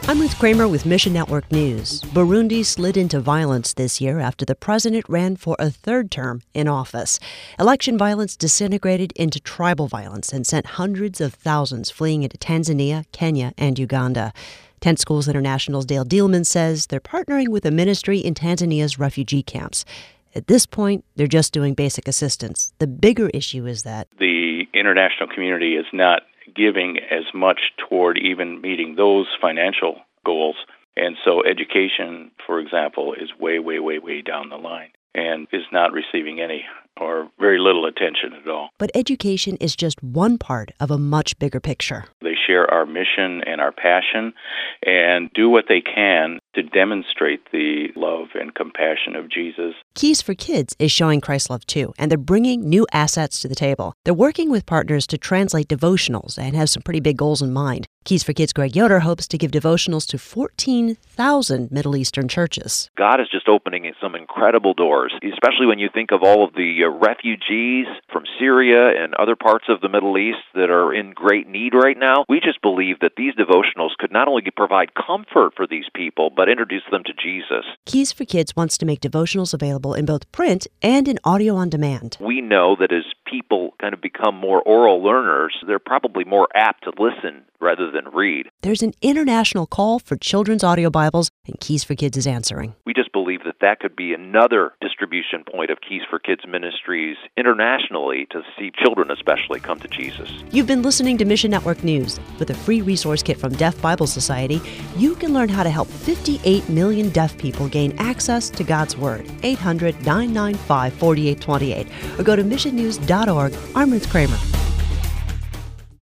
I'm Ruth Kramer with Mission Network News. Burundi slid into violence this year after the president ran for a third term in office. Election violence disintegrated into tribal violence and sent hundreds of thousands fleeing into Tanzania, Kenya, and Uganda. Tent Schools International's Dale Dielman says they're partnering with a ministry in Tanzania's refugee camps. At this point, they're just doing basic assistance. The bigger issue is that the international community is not giving as much toward even meeting those financial goals. And so education, for example, is way down the line and is not receiving any or very little attention at all. But education is just one part of a much bigger picture. They share our mission and our passion and do what they can to demonstrate the love and compassion of Jesus. Keys for Kids is showing Christ's love too, and they're bringing new assets to the table. They're working with partners to translate devotionals and have some pretty big goals in mind. Keys for Kids' Greg Yoder hopes to give devotionals to 14,000 Middle Eastern churches. God is just opening some incredible doors, especially when you think of all of the refugees from Syria and other parts of the Middle East that are in great need right now. We just believe that these devotionals could not only provide comfort for these people, but introduce them to Jesus. Keys for Kids wants to make devotionals available in both print and in audio on demand. We know that as people kind of become more oral learners, they're probably more apt to listen rather than read. There's an international call for children's audio Bibles, and Keys for Kids is answering. We just believe that that could be another distribution point of Keys for Kids ministries internationally to see children especially come to Jesus. You've been listening to Mission Network News. With a free resource kit from Deaf Bible Society, you can learn how to help 58 million deaf people gain access to God's Word. 800-995-4828. Or go to missionnews.org. I'm Ruth Kramer.